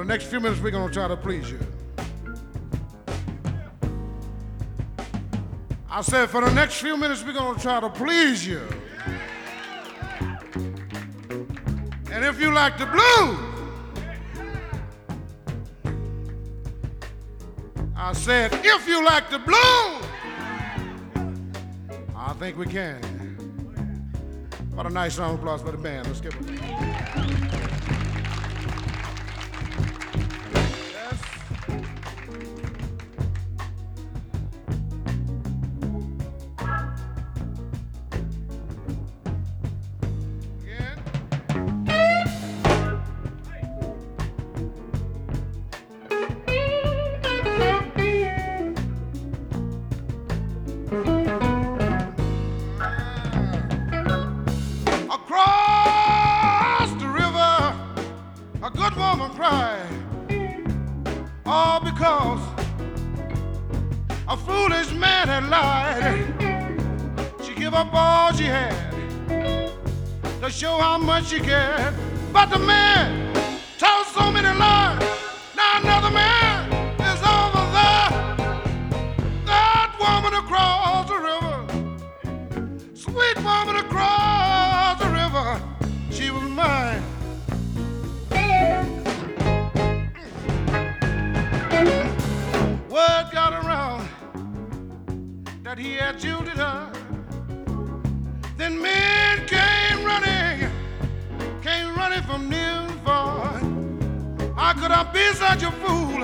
next few minutes, we're going to try to please you. I said, for the next few minutes, we're going to try to please you. And if you like the blues, I said, if you like the blues, I think we can. What a nice round of applause for the band. Let's give it. Across the river, a good woman cried, all because a foolish man had lied. She gave up all she had to show how much she cared, but the man told so many lies. Now another man is over there. That woman across the river, sweet woman across the river, she was mine. Word got around that he had jilted her. Then men came running from near and far. How could I be such a fool?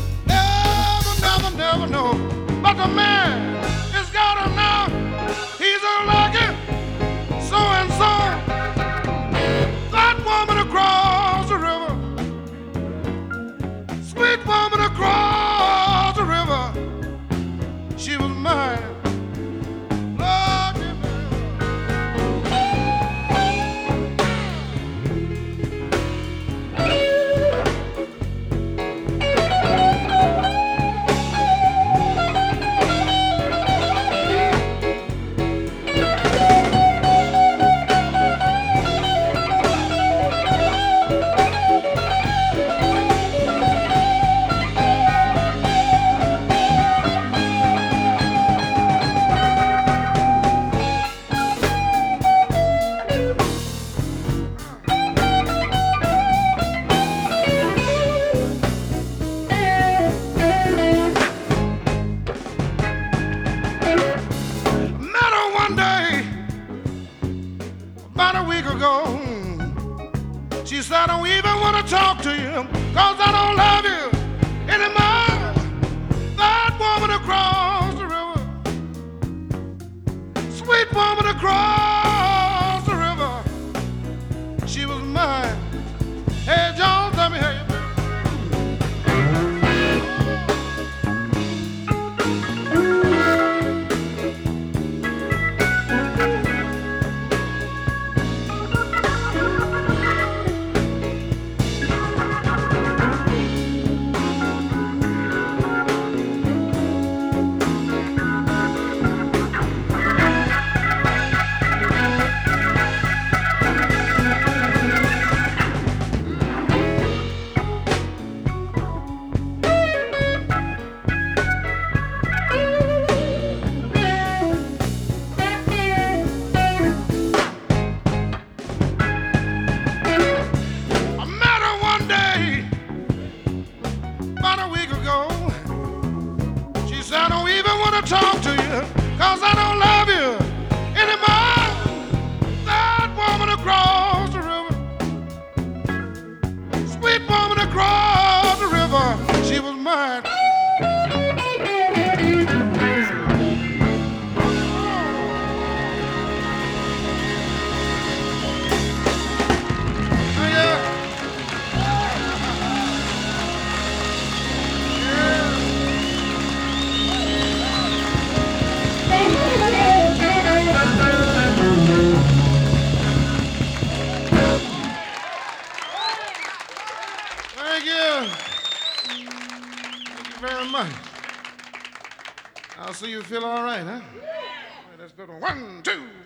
Never know. But the man is got her now. He's unlucky, so and so. That woman across the river, sweet woman across the river, she was mine. Lord, about a week ago, she said, I don't even want to talk to you, cause I don't love you anymore. That woman across the river, sweet woman across the river, she was mine. Hey, Jones, let me hear you. I don't even want to talk to you, cause I don't love you anymore. That woman across the river, sweet woman across the river, she was mine. Thank you. Thank you very much. I'll see you feel all right, huh? All right, let's go to 1, 2.